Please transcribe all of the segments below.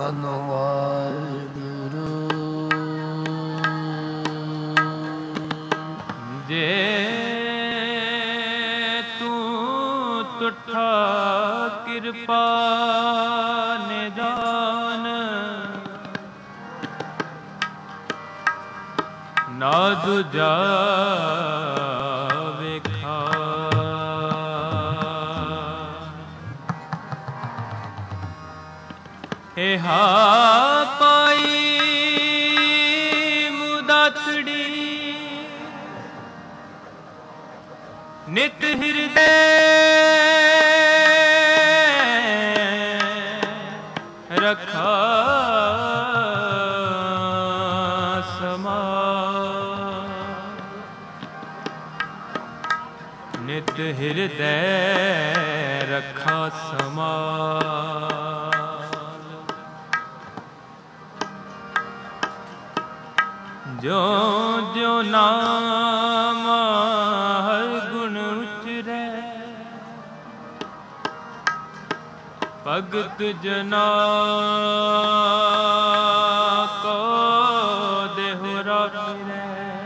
ਧੰਨ ਵਾਹਿਗੁਰੂ। ਜੇ ਤੂੰ ਤੁਠਾ ਕਿਰਪਾ ਨਿਦਾਨ, ਨਾ ਦੂਜਾ ਵੇਖਾ। ਹਾ ਪਾਈ ਮੁਦਾਤੜੀ, ਨਿਤ ਹਿਰਦੇ ਰਖਾ ਸਮਾ। ਨਿਤ ਹਿਰਦੇ ਰਖਾ ਸਮਾ। ਜਿਉ ਜਿਉ ਨਾਮ ਹਰ ਗੁਣ ਉਚਰੈ, ਭਗਤ ਜਨਾ ਕੋ ਦੇਹੁਰਾ ਫਿਰੈ।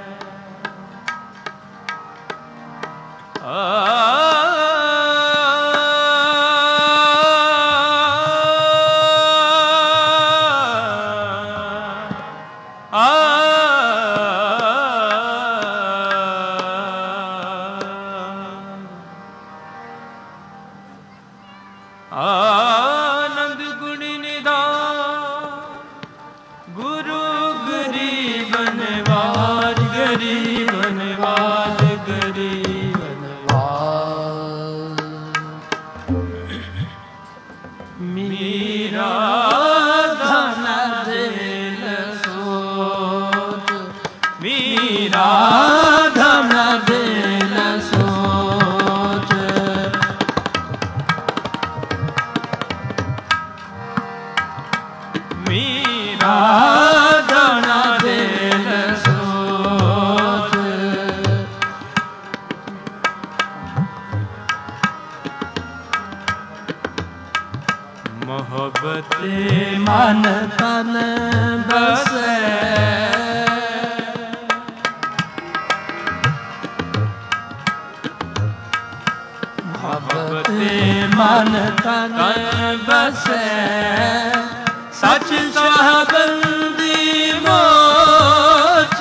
ਆਨੰਦ ਗੁਣ ਨਿਧਾਨ ਗੁਰੂ ਗਰੀਬ ਨਿਵਾਜ, ਗਰੀਬ ਨਿਵਾਜ, ਗਰੀਬ ਨਿਵਾਜ। ਮੀਰਾ ਧਨ ਦਿਲ ਸੋਚ, ਮੀਰਾ ਧਨ ਦਿਲ ਸੋਚ। ਮੀਰਾ ਧਨ ਦਿਲ ਸੋਚ। ਮੁਹੱਬਤ ਮਨ ਤਨ ਬਸੈ, ਮੁਹੱਬਤ ਮਨ ਤਨ ਬਸੈ। ਸਚ ਸਾਹਬੰਦੀ ਮੋਚ,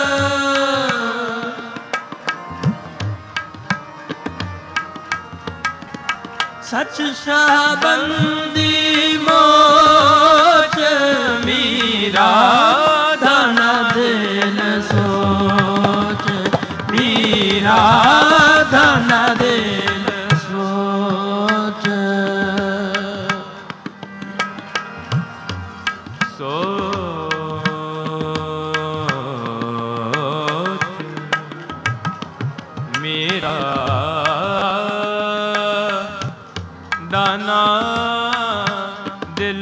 ਸਚ ਸਾਹਬੰਦੀ ਮੋਚ। ਮੀਰਾ ਧਨ ਦਿਲ ਸੋਚ, ਮੀਰਾ ਧਨ ਦਿਲ ਸੋਚ। ਸੋਚ ਮੇਰਾ ਦਾਨਾ ਦਿਲ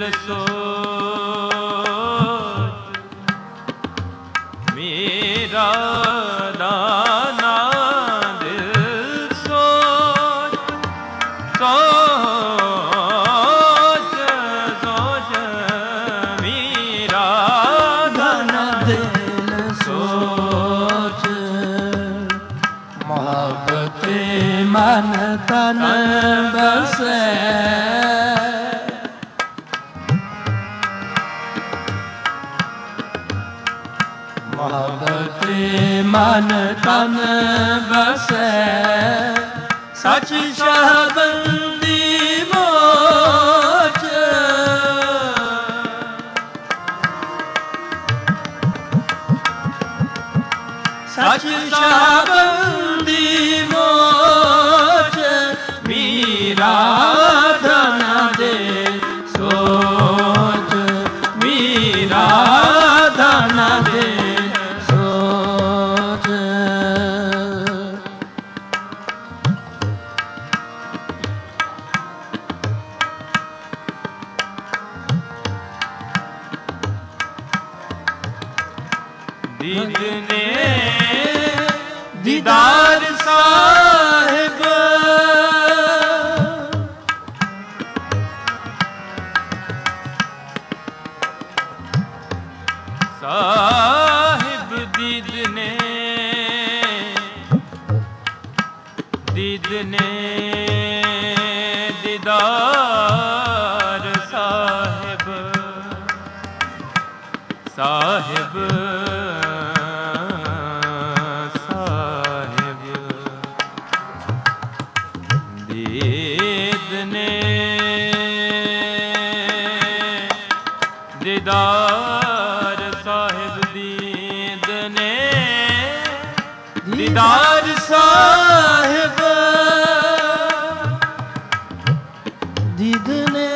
ਸੋਚ। ਮੇਰਾ ਦਾਨਾ ਦਿਲ ਸੋਚ। ਸੋਚ ਸੋਚ ਮੇਰਾ ਦਾਨਾ ਦਿਲ ਸੋਚ। ਮੁਹੱਬਤ ਮਨ ਤਨ ਬਸੈ, ਮੁਹੱਬਤ ਮਨ ਤਨ ਬਸੈ। ਸਚ ਸਾਹਬੰਦੀ ਮੋਚ, ਸਚ ਸਾਹਬੰਦੀ ਮੋਚ। ਮੀਰਾ ਧਨ ਦਿਲ ਸੋਚ, ਮੀਰਾ ਧਨ ਦਿਲ ਸੋਚ। ਦੀਦਨੇ ਦੀਦਾਰ ਸਾਹਿਬ, ਸਾਹਿਬ ਦੀਦ ਨੇ ਦੀਦਾਰ ਸਾਹਿਬ ਸਾਹਿਬ ਸਾਹਿਬ ਦੀਦ ਨੇ ਦੀਦਾਰ ਸਾਹਿਬ ਦੀਦ ਨੇ ਦੀਦਾਰ ਸਾਹਿਬ ਦੀਦ ਨੇ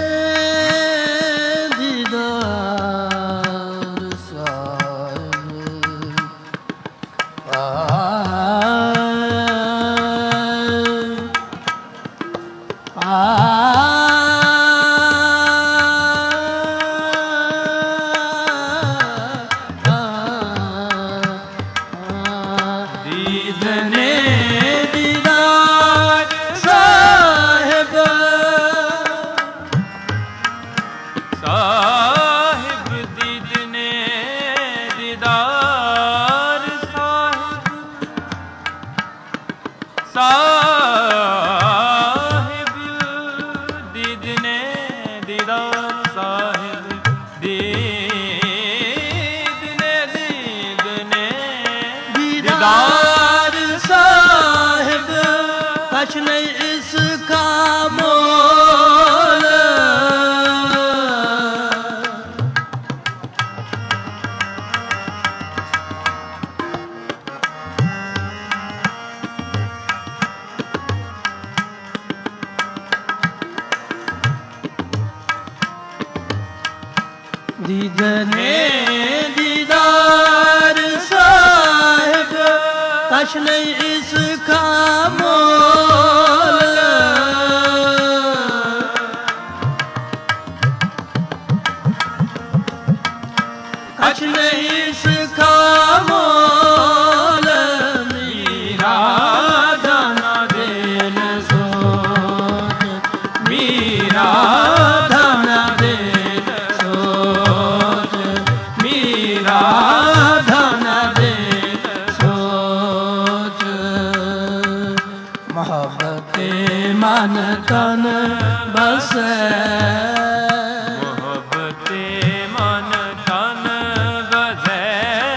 ਦੀਦਾਰ ਸਾਹਿਬ ਦੀਦ ਨੇ ਦੀਦਾਰ ਸਾਹਿਬ ਸਾਹਿਬ ਦੀਦ ਨੇ ਦੀਦਾਰ ਸਾਹਿਬ ਸਾਹਿਬ ਦੀਦ ਨੇ ਦੀਦਾਰ ਸਾਹਿਬ ਦੀਦ ਨੇ ਦੀਦਾਰ ਸਾਹਿਬ ਕਛ ਨਹੀਂ ਇਸ ਕਾ ਮੋਲ ਦੀਦ ਨੇ ਦੀਦਾਰ ਸਾਹਿਬ ਕਛ ਨਹੀਂ ਇਸ ਕਾ ਮੋਲ ਕਛ ਨਹੀਂ ਇਸ ਕਾ ਮੋਲ ਮੀਰਾ ਦਾਨਾ ਦੇਨ ਸੋਚ ਮੀਰਾ ਦਾਨਾ ਦੇਨ ਸੋਚ ਮੀਰਾ ਦਾਨਾ ਦੇਨ ਸੋਚ ਮੁਹੱਬਤੇ ਮਨ ਤਨ ਬਸੈ ਮੁਹੱਬਤੇ ਮਨ ਤਨ ਬਸੈ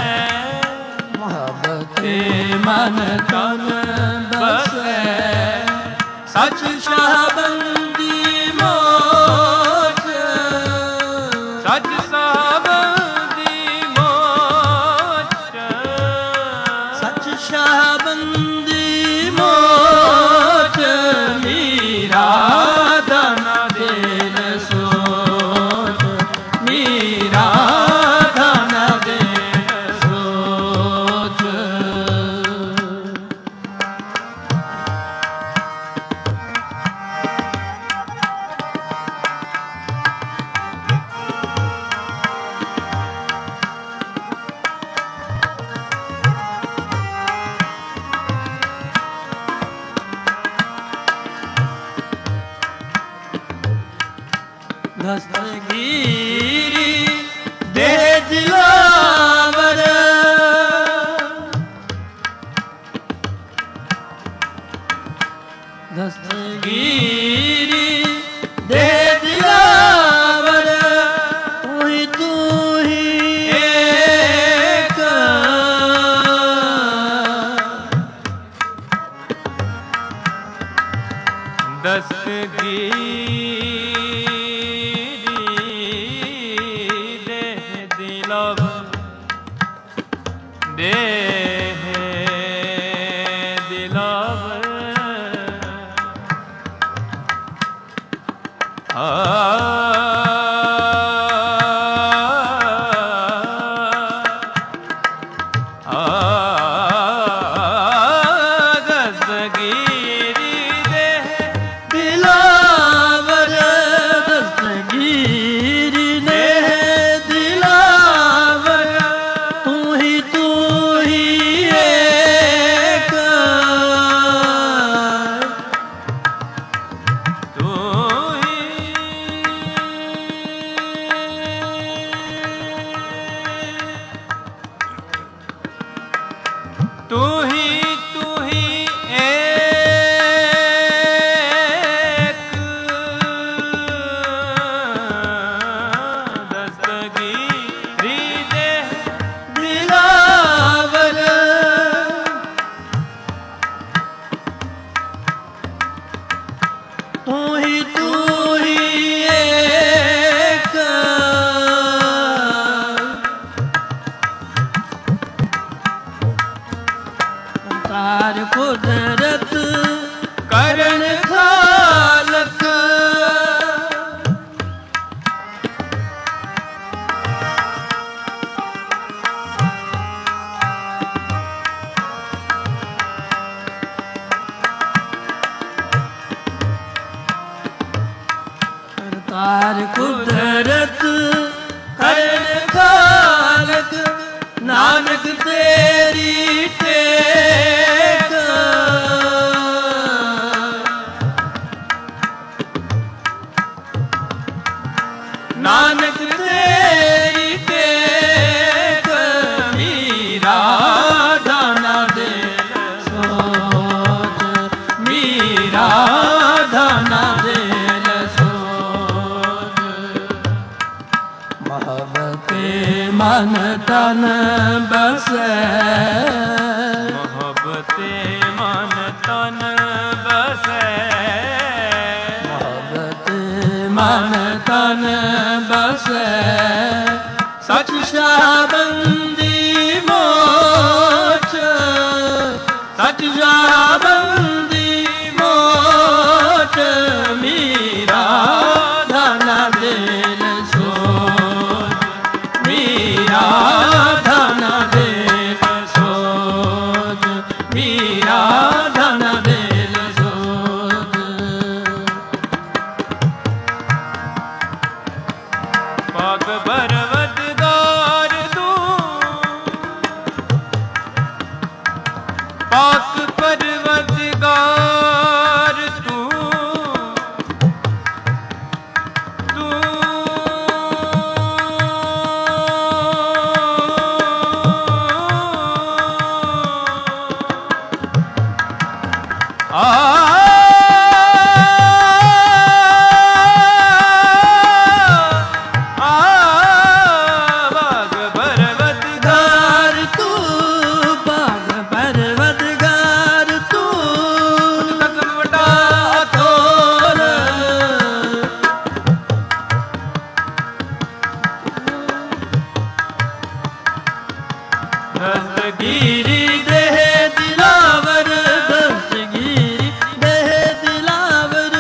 ਮੁਹੱਬਤੇ ਮਨ ਤਨ ਬਸੈ ਸੱਚ ਸ਼ਾਹਬੰਦੀ ਮੋਚ ਸੱਚ ਸਾਹਿਬੰਦੀ ਮੋਚ ਸੱਚ ਸ਼ਾਹਬੰਦੀ ਮੋਚ ਮੀਰਾ ਦਾਨਾ ਦੇਨ ਸੋਚ ਮੀਰਾ ਦਾਨਾ ਦੇਨ ਸੋਚ ਦਸਤਗੀਰੀ ਦੇ ਦਿਲਾਵਰ ਦਸਤਗੀਰੀ ਦੇ ਦਿਲਾਵਰ ਤੂੰ ਹੀ ਏਕ ਦਸਤਗੀਰੀ ਦੇ ਦਿਲਾਵਰ ਦੇ ਦਿਲਾਵਰ ਦਸਤਗੀਰੀ ਦੇ ਦਿਲਾਵਰ ਦਸਤਗੀਰੀ ਨੇ ਦਿਲਾਵਰ ਤੂੰ ਹੀ ਏਕ ਤੂੰ ਹੀ ਕਾਰ ਕੁਦਰਤ ਕਰਨ ਖਾਲਕ, ਨਾਨਕ ਤੇਰੀ ਟੇਕ। ਨਾਨਕ ਤੇਰੀ ਟੇਕ, ਮੀਰਾ ਧਨ ਦੇ ਸੋਚ, ਮੀਰਾ ਧਨ ਦੇ ਸੋਚ। ਮਹਬਤੇ ਮਨ ਤਨ ਬਸੈ, ਮਹਬਤੇ ਮਨ ਤਨ ਬਸੈ, ਮਹਬਤੇ ਮਨ ਤਨ ਬਸੈ। ਸਚ ਸ਼ਾਬੰਦੀ ਮੋਚ, ਸਚ ਸ਼ਾਬੰਦੀ ਮੋਚ, ਮੀਰਾ ਧਨ ਦੇਨ ਸੋਚ, ਮੀਰਾ ਧਨ ਦੇਨ ਸੋਚ, ਮੀਰਾ ਧਨ ਦੇਨ ਸੋਚ। ਪਾਕ ਪਰਵਤਗਾਰ ਤੂੰ, ਪਾਕ ਪਰਵਤਗਾਰ ਤੂੰ, ਤੂੰ ਦਸਤਗੀਰੀ ਦੇਹ ਦਿਲਾਵਰ, ਦਸਤਗੀਰੀ ਦੇਹ ਦਿਲਾਵਰ।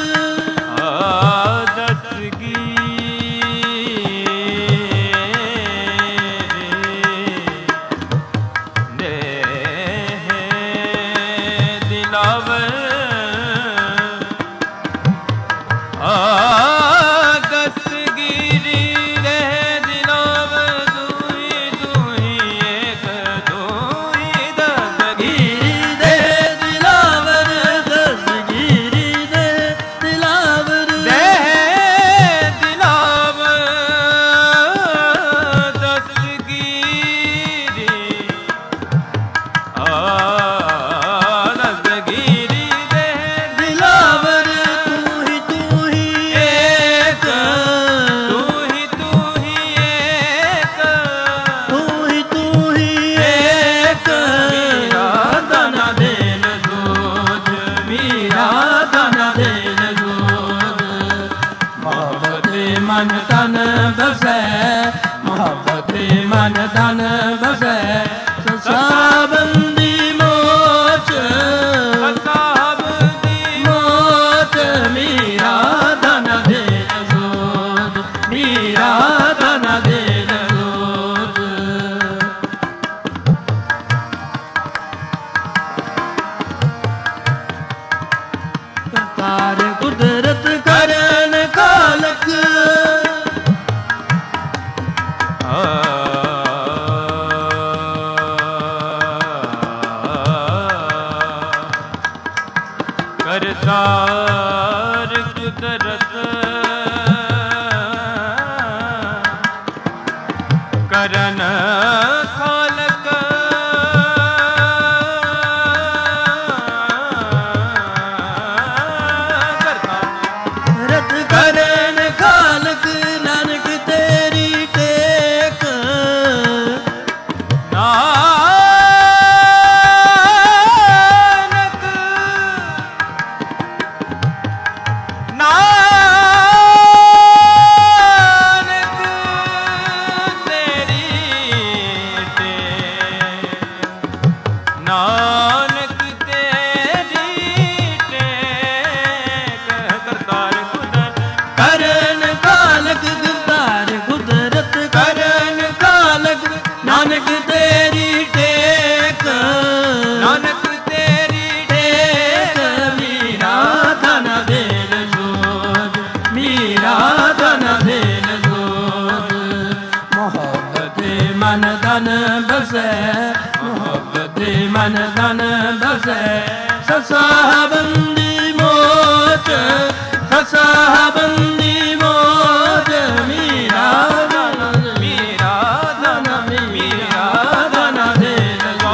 ਮਨ ਤਨ ਬਸੈ, ਮੁਹੱਬਤੇ ਮਨ ਤਨ ਬਸੈ। ਸਾਬੰਦੀ ਮੋਚ, ਸਾਬੰਦੀ ਮੋਚ, ਮੀਰਾ ਧਨ ਦੇ ਸੋਚ, ਮੀਰਾ ਧਨ ਦੇ ਸੋਚ। ਕਰਤਾਰ ਕੁਦਰਤ ਕਰਨ ਖਾਲਕ, ਕਰਤਾਰ ਕੁਦਰਤ ਕਰਨ ਖਾਲਕ, ਰਤ ਕਰਨ ਖਾਲਕ, ਨਾਨਕ ਤੇਰੀ ਟੇਕ। ਨਾਨਕ ਤੇਰੀ ਟੇਕ, ਕਰਤਾਰ ਕੁਦਰਤ ਤਨ ਬਸੈ ਮੁਹੱਬਤੇ ਮਨ ਤਨ ਬਸੈ ਸਸਾ ਬੰਦੀ ਮੋਚ ਸਸਾ ਬੰਦੀ ਮੋਚ ਮੀਰਾ ਧਨ ਮੀਰਾ ਧਨ ਮੀਰਾ ਧਨ ਦੇ ਲਗੋ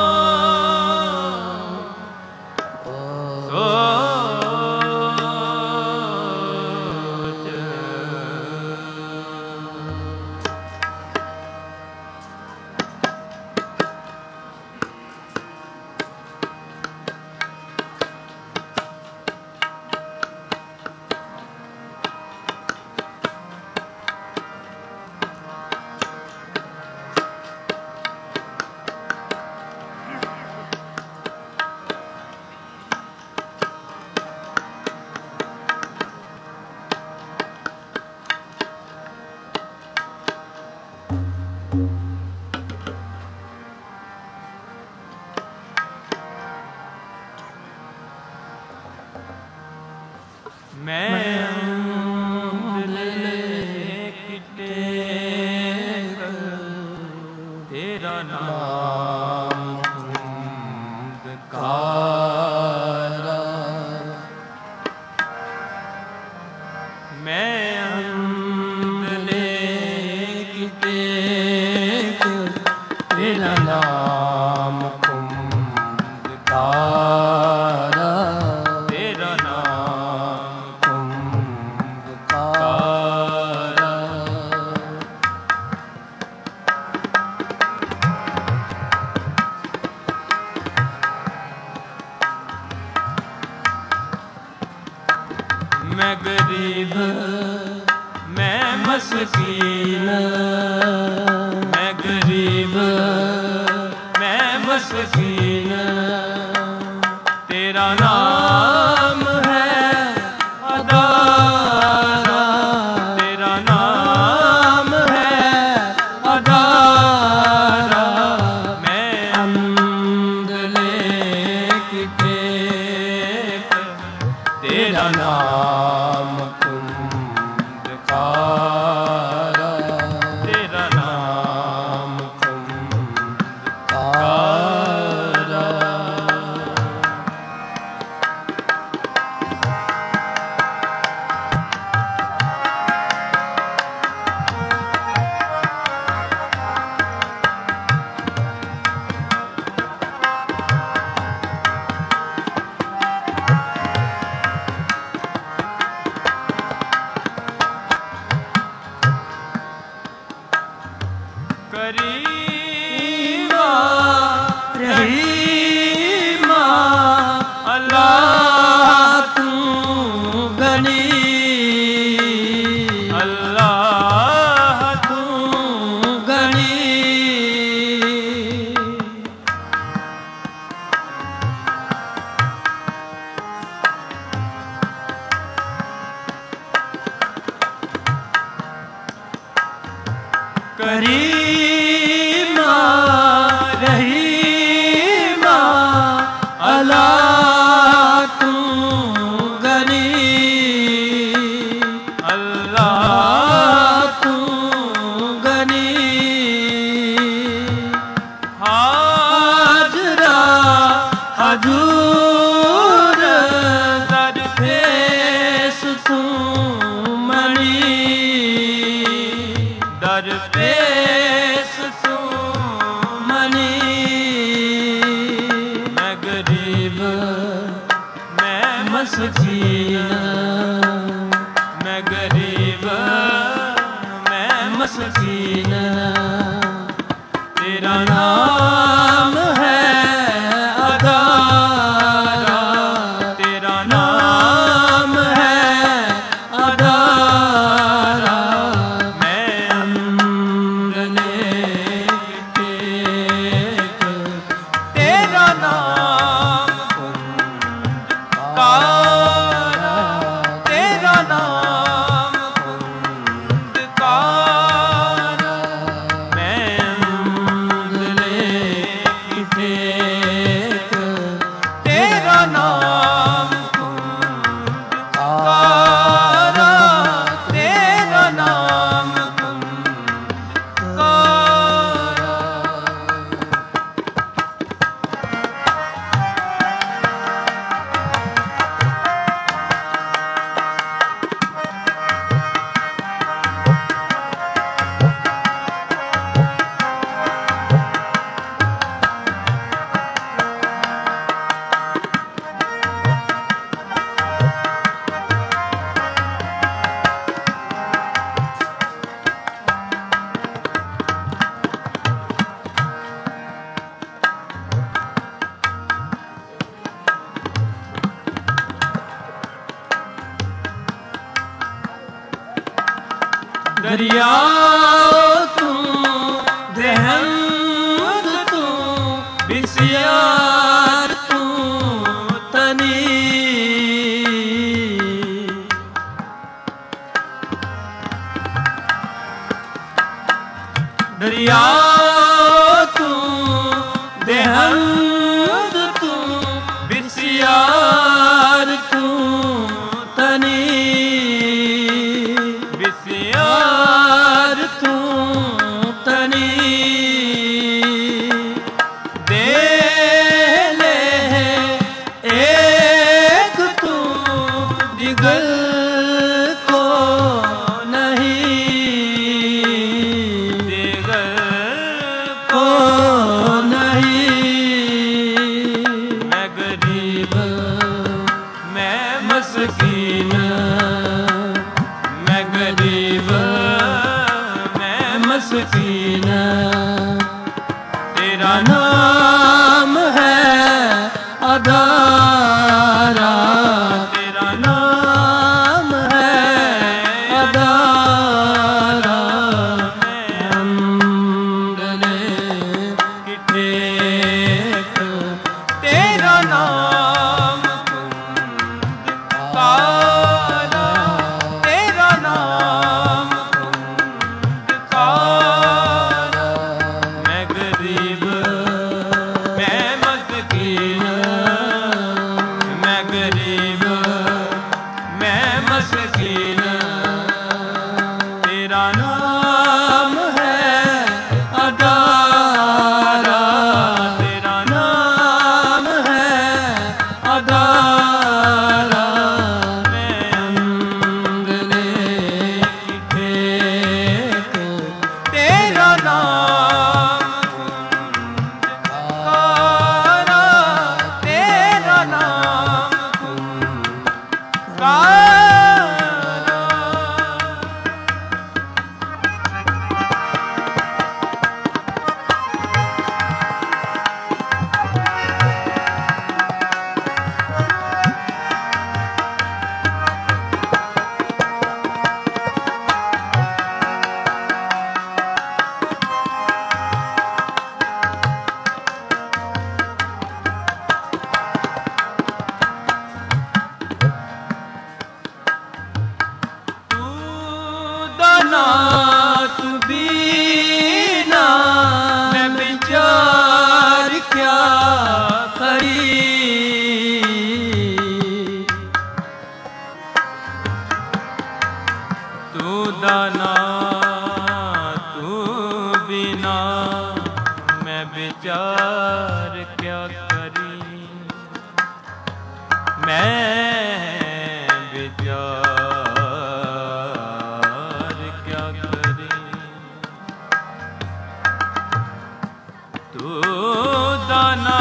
मैं गरीब मैं मस्कीन मैं गरीब मैं मस्कीन तेरा नाम है अदारा तेरा नाम है अदारा मैं अंधले की टेक तेरा नाम कुंदकारा तेरा नाम कुंदकारा करीमा रहीमा अल्लाह तू गनी अल्लाह तू गनी करीमा रहीमा अल्लाह तू गनी अल्लाह तू गनी हाजरा हजूर दर पेश तू मणि दर पेश तू मणि मैं गरीब मैं मस्कीन मैं गरीब मैं मस्कीन तेरा नाम है अदारा तेरा नाम है अदारा मैं अंगले टेक तेरा नाम कुंदकारा तेरा नाम कुंदकारा मैं अंगले ਦਰਿਆਓ ਤੂੰ ਦੇਹੰਦ ਤੂੰ ਬਿਸਿਆਰ ਤੂੰ ਤਨੀ ਦਰਿਆਓ ਤੂੰ ਦੇਹੰਦ ਤੂੰ ਬਿਸਿਆਰ ਤੂੰ ਤਨੀ ਬਿਸਿਆਰ ਤੂੰ ਤਨੀ ਦੇ ਲੈ ਏਕ ਤੂੰ ਦਿਗਲ ਕੋ ਨਹੀਂ ਦਿਗਲ ਕੋ ਨਹੀਂ ਮੈਂ ਗਰੀਬ ਮੈਂ ਮਸਕੀਨ ਮੈਂ ਗਰੀਬ ਮੈਂ ਮਸਕੀਨ ਤੇਰਾ ਨਾਮ ਹੈ ਆਧਾਰਾ ਤੇਰਾ ਨਾਮ ਹੈ ਆਧਾਰਾ ਅੰਗਲੇ ਕਿਠੇ ਤੇਰਾ ਨਾਮ ਕਾਲਾ ਤੇਰਾ ਨਾਮ ਕਾਲਾ ਮੈਂ ਗਰੀਬ ਮੈਂ ਮਸਕੀਨ ਮੈਂ ਗਰੀਬ ਮੈਂ ਮਸਕੀਨ ਤੇਰਾ ਨਾਮ ਹੈ ਆਧਾਰਾ ਤੇਰਾ ਨਾਮ ਹੈ ਆਧਾਰਾ ਮੈਂ ਅੰਗਲੇ ਠੇਕ ਤੇਰਾ ਨਾਮ ਕਾਰਾ ਤੇਰਾ ਨਾਮ ਕਾਰਾ ਤੂੰ ਬੀਨਾ ਮੈਂ ਵਿਚਾਰ ਕਿਆ ਕਰੀ ਤੂੰ ਦਾਨਾ ਤੂੰ ਬੀਨਾ ਮੈਂ ਵਿਚਾਰ ਕਿਆ ਕਰੀ ਮੈਂ ਵਿਚਾਰ ਤੂੰ ਦਾਨਾ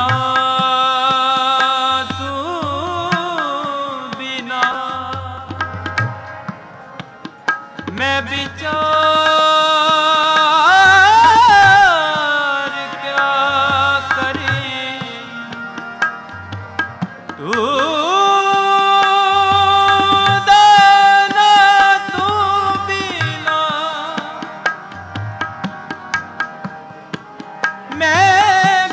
ਤੂੰ ਬਿਨਾ ਮੈਂ ਵਿਚਾਰ ਕਿਆ ਕਰੀ ਤੂੰ ਮੈਂ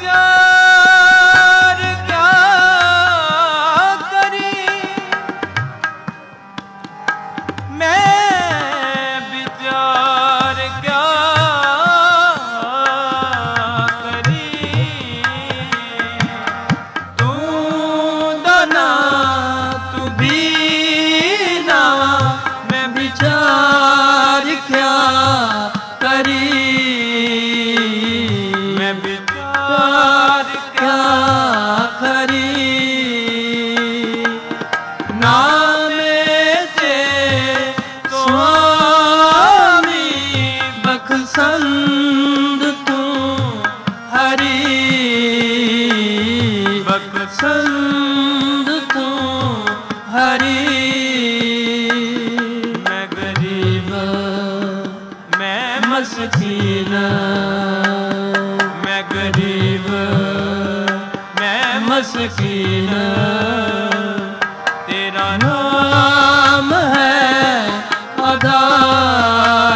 ਵਿਚਾਰ ਕਿਆ ਕਰੀ ਮੈਂ ਵਿਚਾਰ ਕਿਆ ਕਰੀ ਤੂੰ ਦਾਨਾ ਤੂੰ ਬੀਨਾ ਮੈਂ ਵਿਚਾਰ ਕਿਆ ਕਰੀ ਮੈਂ ਵਿਚਾਰ ਕਿਆ ਕਰੀ ਨਾਮੇ ਤੇ ਸੁਆਮੀ ਬਖਸ਼ੰਦ ਤੂੰ ਹਰੀ ਬਖਸ਼ੰਦ ਤੂੰ ਹਰੀ ਮੈਂ ਗਰੀਬ ਮੈਂ ਮਸਕੀਨ ਮੈਂ ਗਰੀਬ ਮੈਂ ਮਸਕੀਨ ਤੇਰਾ ਨਾਮ ਹੈ ਆਧਾਰ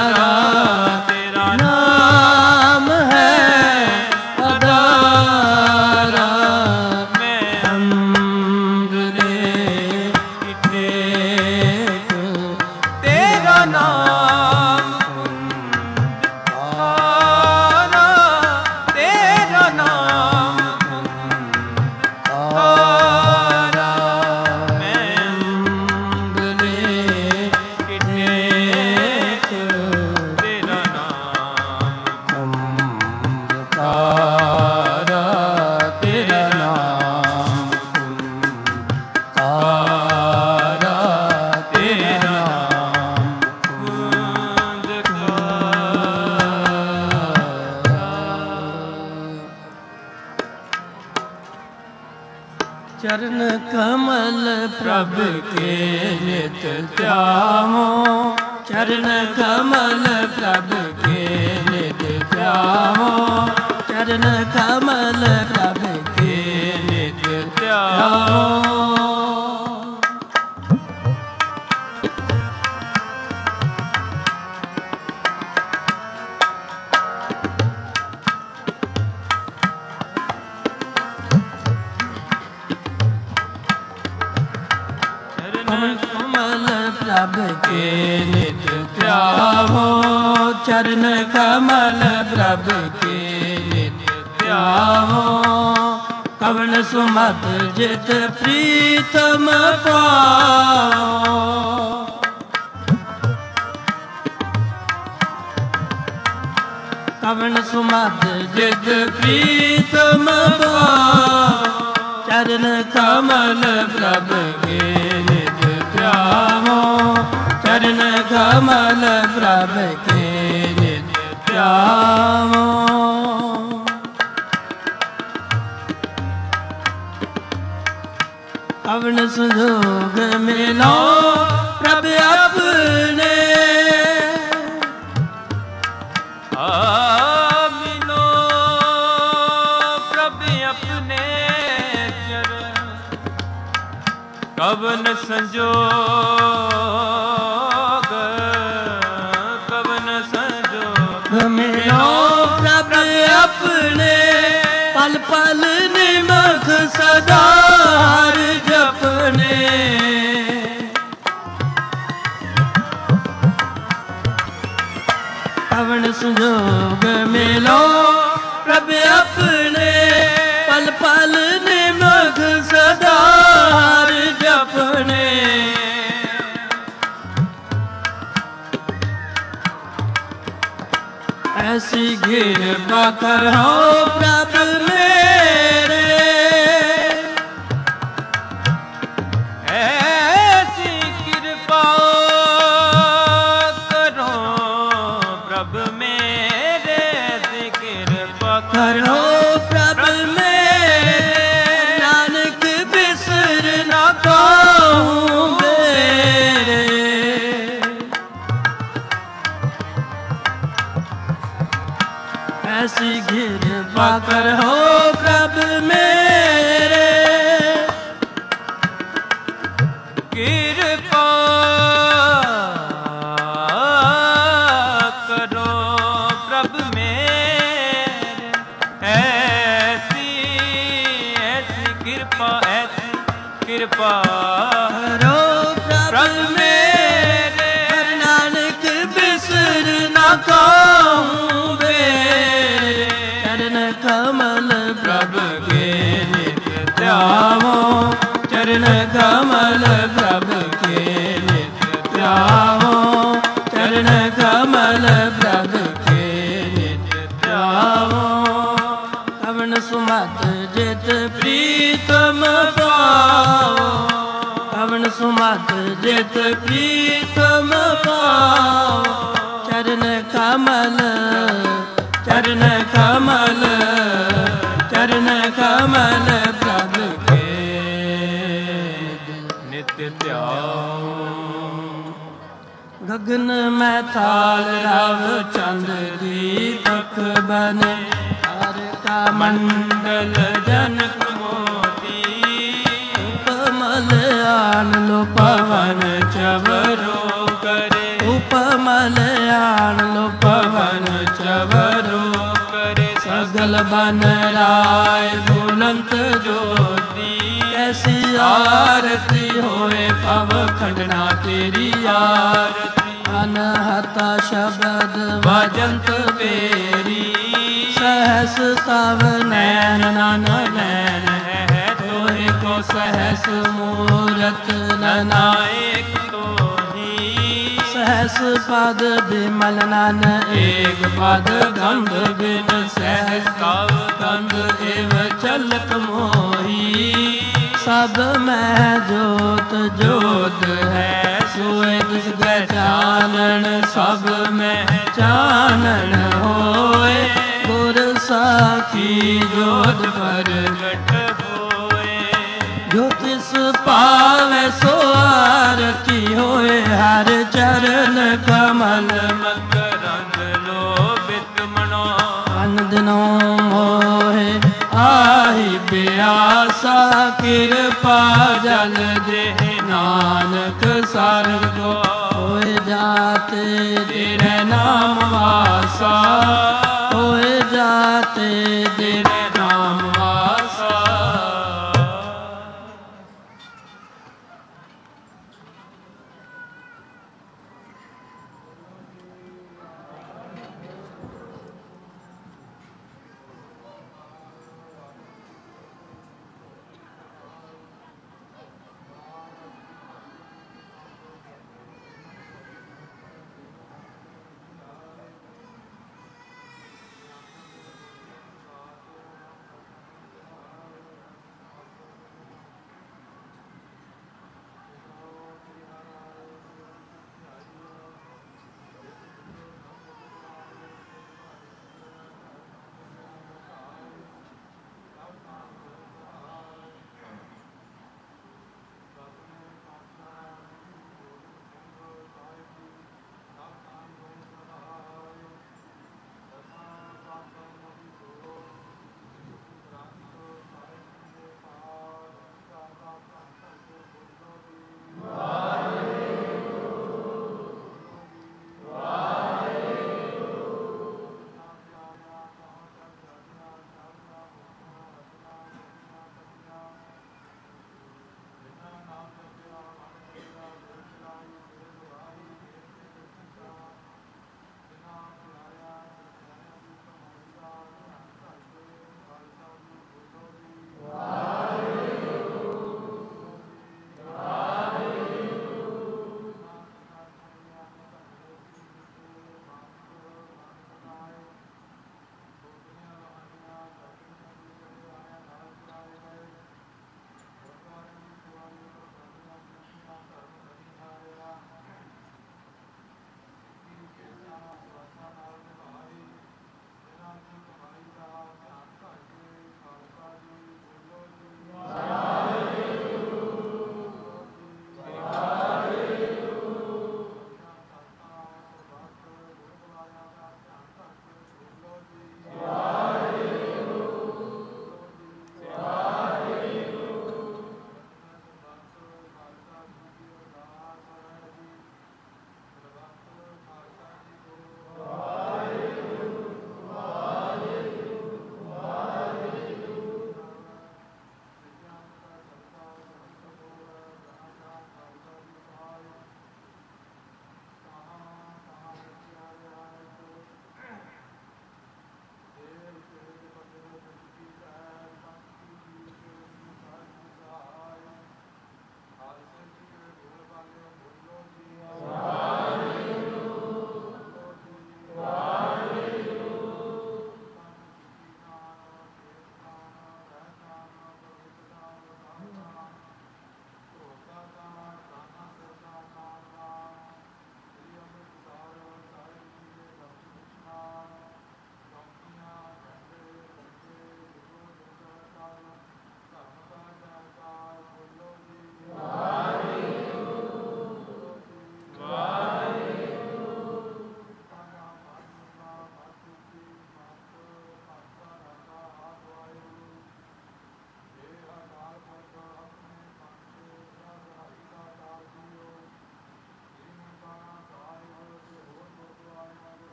प्रभ के नित ध्यावो चरण कमल प्रभ के नित ध्यावो चरण कमल प्रभ के नित ध्यावो प्रभ के नित ध्यावो चरण कमल प्रभ के नित ध्यावो कवन सुमत जित प्रीतम पाओ कवन सुमत जित प्रीतम पाओ चरण कमल प्रभ के नित ध्यावो चरण कमल प्रभ के नित ध्यावो कवन संजोग मिलो प्रभ अपने मिलो प्रभ अपने चरण कवन संजोग मिलो प्रभ अपने पल पल निमख सदा हर जपने कवन संजोग मिलो प्रभ अपने पल पल निमख सदा हर जपने ऐसी कृपा करो प्रभ मेरे ऐसी कृपा करो प्रभ मेरे ऐसी कृपा करो प्रभ मेरे नानक बिसर न पाऊं मेरे ऐसी कृपा करो प्रभ मेरे कृपा करो प्रभ मेरे ऐसी कृपा करो प्रभ मेरे नानक बिसर न पाऊं मेरे चरण कमल प्रभ के नित ध्यावो चरण कमल प्रभ के नित ध्यावो चरण कमल प्रभ के नित ध्यावो कवन सुमत जित प्रीतम पाओ कवन सुमत जित प्रीतम पाओ चरण कमल चरण कमल चरण कमल प्रभ के नित ध्यावो गगन में ताल रव चंद दीपक बने हर का मंडल जनक मोती उपमल आन लो पवन चवरो करे उपमल आन लो पवन चवरो करे सगल बन राय बुलंद ज्योति कैसी आरती होए पव खंडना तेरी आरती अनहता शब्द भजंत बेरी सहस तव नैन नन नैन है तोहे को सहस मूरत ननायक तोही सहस पद विमल नन एक पद गंध बिन सहस कव गंध एव चलक मोही सब में जोत जोत है सोए जिस चानन सब में चानन होए गुर साखी जोत प्रगट होए ज्योतिष पा ਆਵੇ ਸੋ ਆਰਤੀ ਹੋਏ ਹਰ ਚਰਨ ਕਮਲ ਮਕਰੰਦ ਲੋਭਿਤ ਮਨੋ ਦਿਨੋਂ ਮੋਹਿ ਆਹੀ ਬਿਆਸਾ ਕਿਰਪਾ ਜਲ ਦੇ ਨਾਨਕ ਸਰਗੋ ਹੋਏ ਜਾਤੇ ਤੇਰੇ ਨਾਮ ਵਾਸਾ ਹੋਏ ਜਾਤੇ ਤੇਰੇ ਨਾਮ ਵਾਸਾ।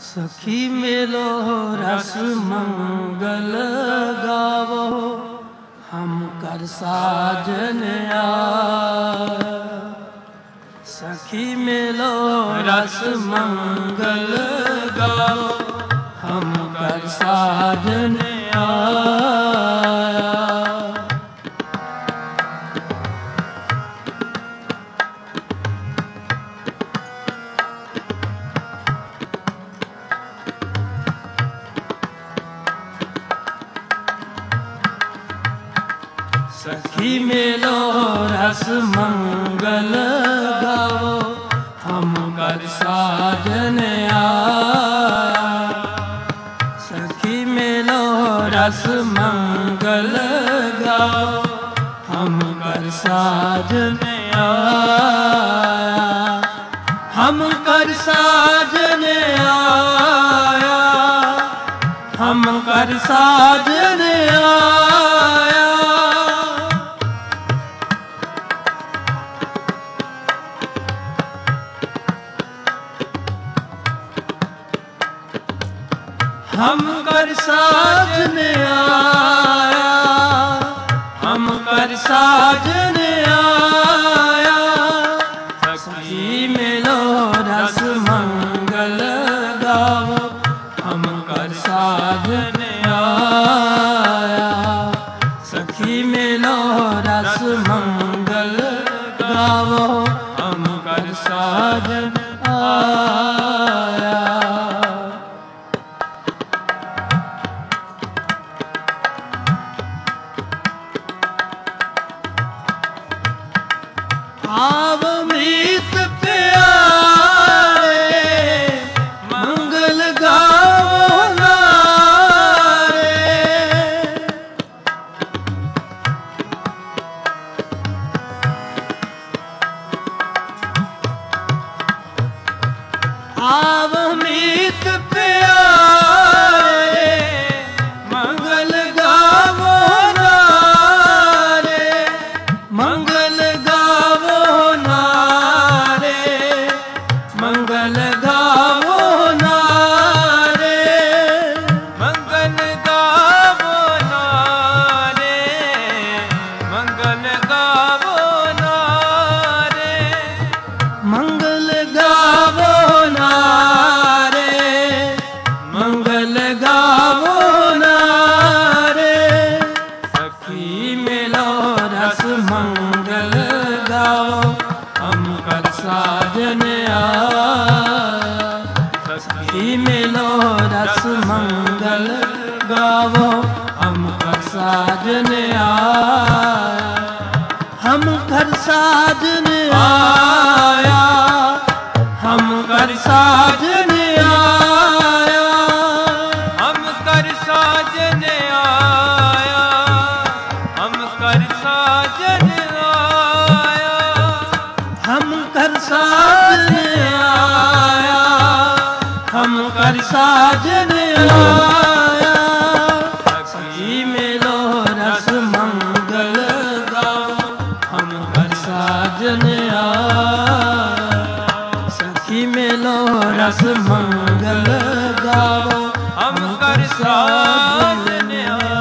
सखी मेलो रस मंगल गावो, हम कर साजन आया। सखी मेलो रस मंगल गावो, हम कर साजन आया। सखी मेलो रस मंगल गावो, हम कर साजन आया। सखी मेलो रस मंगल गावो, हम कर साजन आया। हम कर साजन आया, हम कर साजन आया। हम कर साजन आया, हम कर साजन आया। सखी मेलो रस मंगल गावो, हम कर साजन आया। सखी मेलो रस मंगल गावो, हम कर साजन आया। आव मीत प्यारे, मंगल गावो नारे। आव मीत प्यारे, मंगल गावो नारे। मंगल गावो नारे, मंगल गावो नारे। मंगल गावो नारे, मंगल गावो नारे। मंगल गावो नारे, मंगल गावो नारे। सखी मेलो रस मंगल गावो, हम कर साजन आया। सखी मेलो रस मंगल गावो, हम कर साजन आया। हम कर साजन आया, हम कर साजन आया। हम कर साजन आया, हम कर साजन आया। हम कर साजन आया, हम कर साजन आया। सखी मेलो रस मंगल गावो, हम कर साजन आया। सखी मेलो रस मंगल गावो, हम कर साजन आया।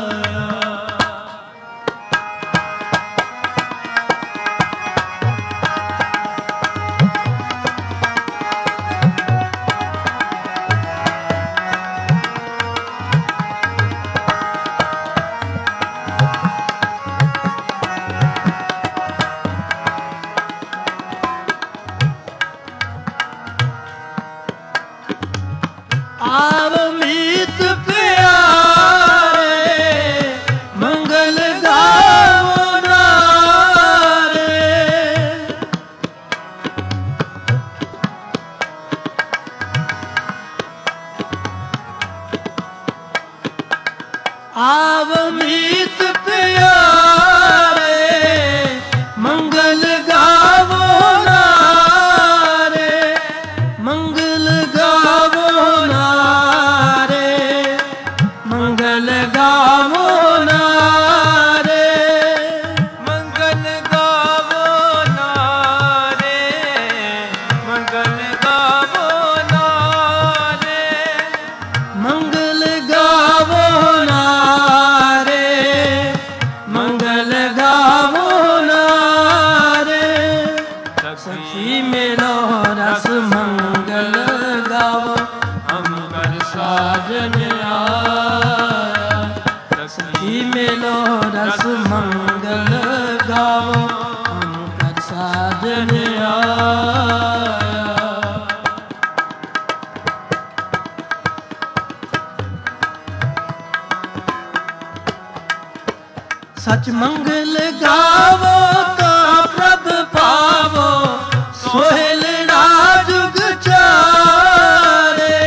आव मीत प्यारे, मंगल गावो नारे। आव मीत प्यारे, मंगल गावो नारे। मंगल गावो नारे, मंगल गावो नारे। मंगल गावो नारे, मंगल गावो नारे। सच मंगल गावो तो प्रभ पावो, सोहेलड़ा जुग चारे।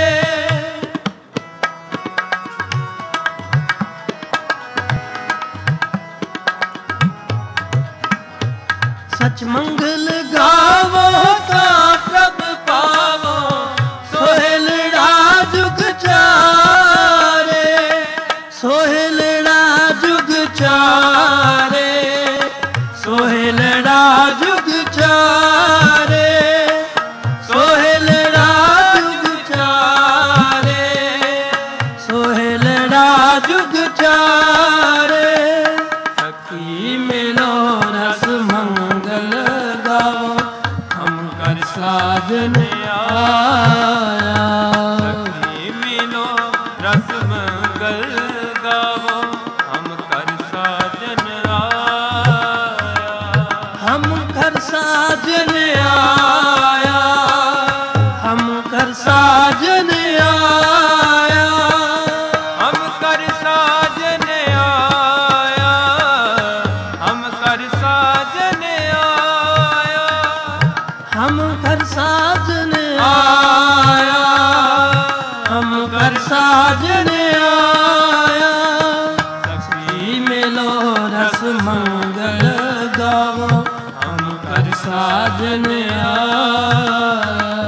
सच मंगल गावो तो प्रभ पावो, सोहेलड़ा जुग चारे। सोहेलड़ा जुग चारे, सोहेलड़ा जुग चारे, सोहेलड़ा जुग चारे, सोहेलड़ा जुग चारे। सखी मिलो रस मंगल गाओ, हम कर साजन आया। सखी मिलो रस मंगल गावो, हम कर साजन आया। हम कर साजन आया, हम कर साजन आया। हम कर साजन आया, हम कर साजन आया। हम कर साजन आया, हम कर साजन आया। सखी मिलो रस मंगल गावो, हम कर साजन आया।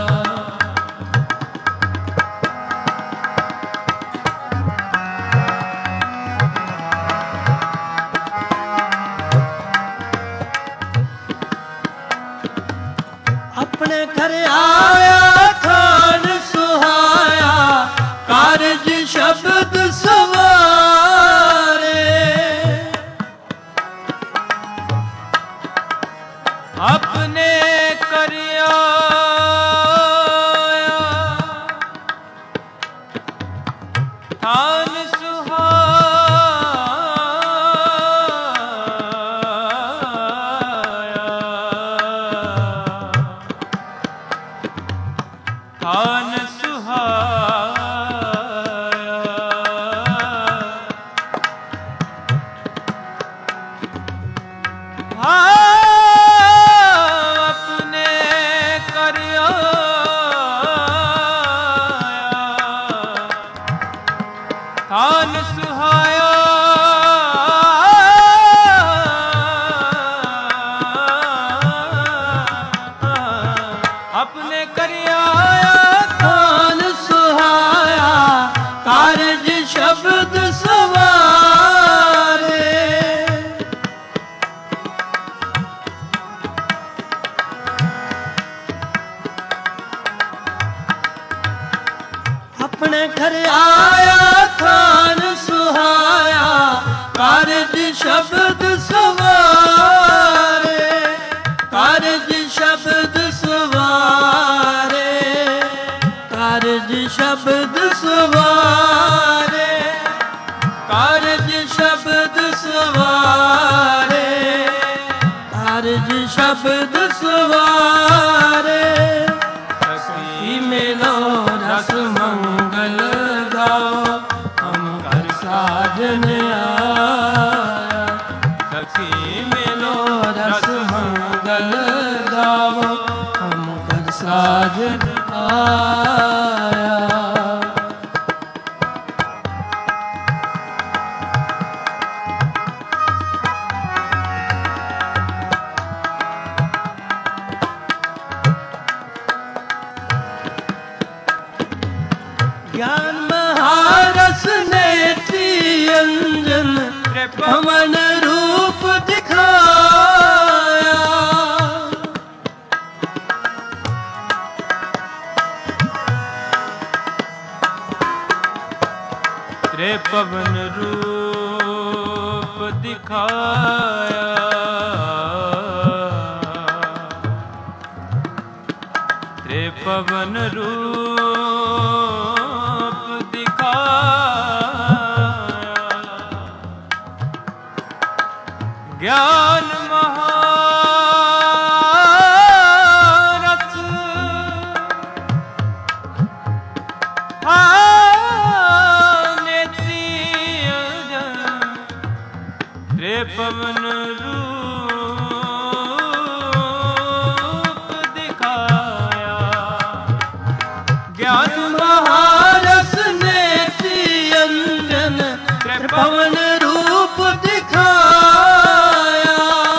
अपने घर आया थान सुहाया, कारज शब्द सवारे। अपने करिया थान सुहाया, थान सुहाया। अपने करिया थान सुहाया। अपने करिया थान सुहाया, कारज शब्द सवारे। अपने घर आया थान सुहाया, कारज शब्द सवारे। कारज शब्द सवारे, कारज शब्द सवारे, कारज शब्द सवारे, कारज शब्द सवारे। सखी मिलो रस मंगल गाओ, हम कर साजन आया। सखी मिलो रस मंगल गाओ, हम कर साजन आया। ज्ञान महारस नेत्री अंजन, पवन रूप दिखाया। रे पवन रूप दिखाया। रे पवन रूप दिखाया। ज्ञान महारस नेत्री रे ਪਵਨ ਰੂਪ ਦਿਖਾਇਆ। ਗਿਆਨ ਮਹਾਰਸ ਨੇਤੀ ਅੰਜਨ ਤ੍ਰਿਭਵਨ ਰੂਪ ਦਿਖਾਇਆ।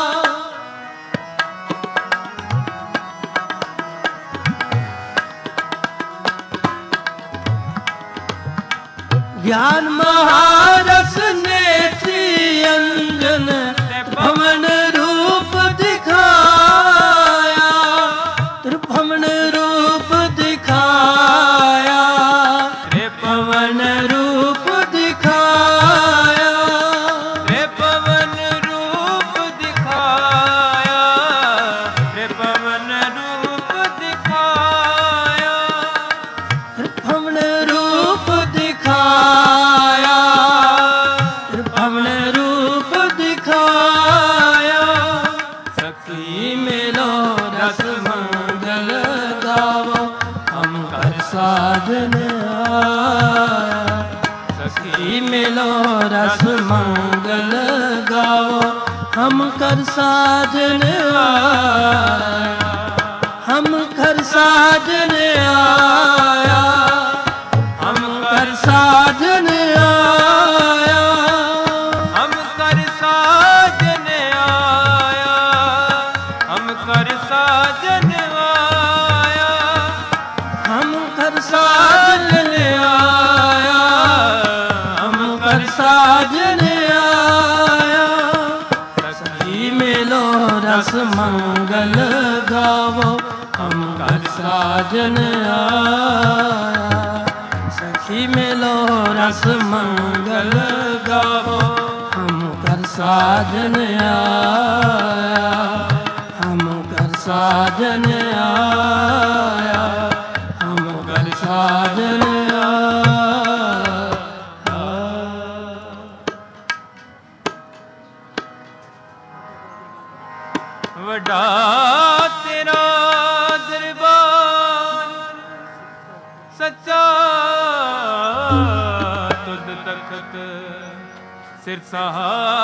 ਗਿਆਨ ਮਹਾਰਸ ਨੇਤੀ ਅੰਜਨ ਤ੍ਰਿਭਵਨ ਰੂਪ ਦਿਖਾਇਆ। ਤ੍ਰਿਭਵਨ ਰੂਪ ਦਿਖਾਇਆ। ਤ੍ਰਿਭਵਨ ਰੂਪ ਦਿਖਾਇਆ। ਤ੍ਰਿਭਵਨ ਰੂਪ ਦਿਖਾਇਆ। ਤ੍ਰਿਭਵਨ ਰੂਪ ਦਿਖਾਇਆ। ਤ੍ਰਿਭਵਨ ਰੂਪ ਦਿਖਾਇਆ। ਤ੍ਰਿਭਵਨ ਰੂਪ ਦਿਖਾਇਆ। ਸਖੀ ਮਿਲੋ ਰਸ ਮੰਗਲ ਗਾਵੋ ਹਮ ਕਰ ਸਾਜਨ ਆਇਆ। ਸਖੀ ਮਿਲੋ ਰਸ ਮੰਗਲ ਗਾਵੋ ਹਮ ਕਰ ਸਾਜਨ ਆਇਆ। ਹਮ ਕਰ ਸਾਜਨ ਆਇਆ। ਹਮ ਕਰ ਸਾਜਨ ਆਇਆ। ਹਮ ਕਰ ਸਾਜਨ ਆਇਆ। ਹਮ ਕਰ ਸਾਜਨ ਆਇਆ। ਹਮ ਕਰ ਸਾਜਨ ਆਇਆ। ਹਮ ਕਰ ਸਾਜਨ ਆਇਆ। ਸਖੀ ਮਿਲੋ ਰਸ ਮੰਗਲ ਗਾਵੋ ਹਮ ਕਰ ਸਾਜਨ ਆਇਆ। ਸਖੀ ਮਿਲੋ ਰਸ ਮੰਗਲ ਗਾਵੋ ਹਮ ਕਰ ਸਾਜਨ ਆਇਆ। ਹਮ ਕਰ ਸਾਜਨ ਆਇਆ। ਹਮ ਕਰ ਸਾਜਨ ਆਇਆ। ਵੱਡਾ ਤੇਰਾ ਦਰਬਾਰ ਸੱਚਾ ਤੁਧ ਤਖਤ ਸਿਰਸਾ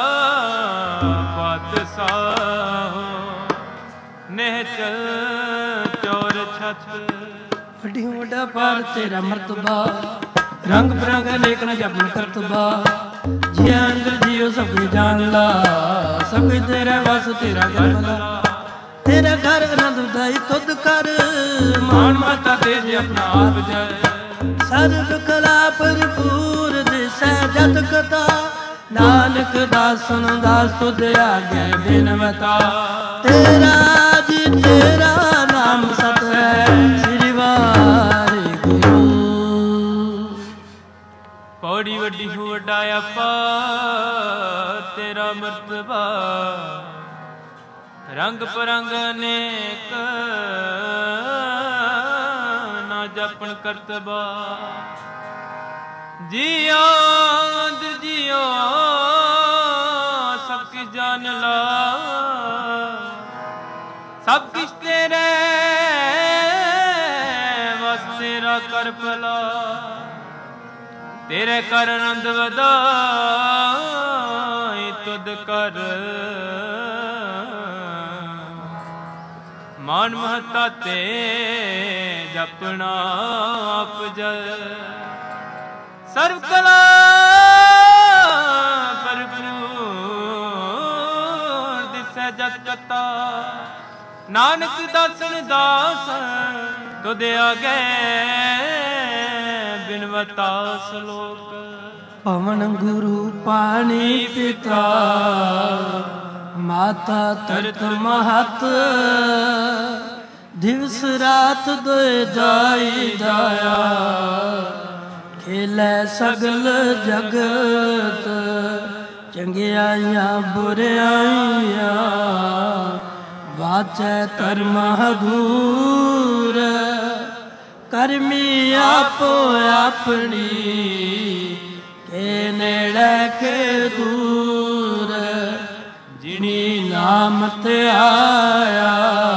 ਪਾਤਸ਼ਾਹ ਨਿਹਚਲ ਚੌਰ ਛਤ। ਵੱਡੀ ਵੱਡਾ ਪਾਰ ਤੇਰਾ ਮਰਤਬਾ ਰੰਗ ਬਰੰਗ ਅਨੇਕ ਨ ਜਪਨ ਕਰਤਬਾ। ਜੀ ਅੰਦਰ ਜੀਓ ਸਭ ਕੁਝ ਜਾਣ ਲਾ ਸਭ ਕੁਝ ਤੇਰਾ ਵਸ ਤੇਰਾ ਕਰਮਲਾ। ਤੇਰਾ ਘਰ ਆਨੰਦ ਉਦਾਈ ਤੁਧ ਕਰ ਮਾਨ ਮਾਤਾ ਤੇਜ ਆਪਣਾ ਆਪ ਜੈ। ਸਰਬ ਕਲਾ ਭਰਪੂਰ ਦਿਸੈ ਜਤ ਕਥਾ ਨਾਨਕ ਦਾਸਨ ਦਾਸ ਤੁਧ ਆਗੇ ਬਿਨਵਤਾ। ਤੇਰਾ ਜੀ ਤੇਰਾ ਨਾਮ ਸਤ ਹੈ ਸ੍ਰੀ ਵਾਹਿਗੁਰੂ। ਪੌੜੀ ਵੱਡੀ ਹੋ ਵੱਡਾ ਆਪਾ ਤੇਰਾ ਮਰਤਬਾ ਰੰਗ ਪਰੰਗ ਅਨੇਕ ਨਾ ਜਪਨ ਕਰਤਬਾ। ਜੀਆਦ ਜੀਓ ਸਭ ਕਿਛ ਜਾਣ ਲਾ ਸਭ ਕਿਛ ਤੇਰੇ ਵਸ ਤੇਰਾ ਕਰ ਭਲਾ। ਤੇਰੇ ਕਰ ਆਨੰਦ ਵਧਾਈ ਤੁਧ ਕਰ ਮਾਨ ਮਹਤਾ ਤੇ ਜਪਣਾ ਆਪ ਜੈ। ਸਰਬ ਕਲਾ ਭਰਪੂਰ ਦਿਸੈ ਜਤ ਕਤਾ ਨਾਨਕ ਦਾਸਨ ਦਾਸ ਤੁਧ ਆਗੇ ਬਿਨਵਤਾ ਸਲੋਕ। ਪਵਨ ਗੁਰੂ ਪਾਣੀ ਪਿਤਾ ਮਾਤਾ ਤਰਤ ਮਹਤ ਦਿਵਸ ਰਾਤ ਦੋਇ ਜਾਈ ਜਾਇਆ। ਖੇਲੇ ਸਗਲ ਜਗਤ ਚੰਗਿਆਈਆਂ ਬੁਰਿਆਈਆਂ ਵਾਚੈ ਧਰਮ ਹਦੂਰ ਕਰਮੀ ਆਪੋ ਆਪਣੀ ਕੇ ਨੇੜੇ ਕੇ ਦੂਰ। ਜਿਨੀ ਨਾਮ ਤੇ ਆਇਆ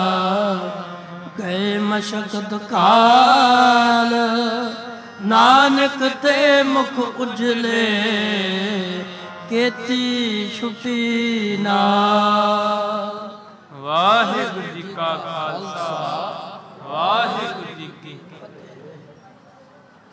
ਗਏ ਮਸ਼ਕਤ ਕਾਲ ਨਾਨਕ ਤੇ ਮੁਖ ਉਜਲੇ ਕੀਤੀ ਛੁੱਟੀ ਨਾਲ। ਵਾਹਿਗੁਰੂ ਜੀ ਕਾ ਖਾਲਸਾ ਵਾਹਿਗੁਰੂ ਜੀ ਕੀ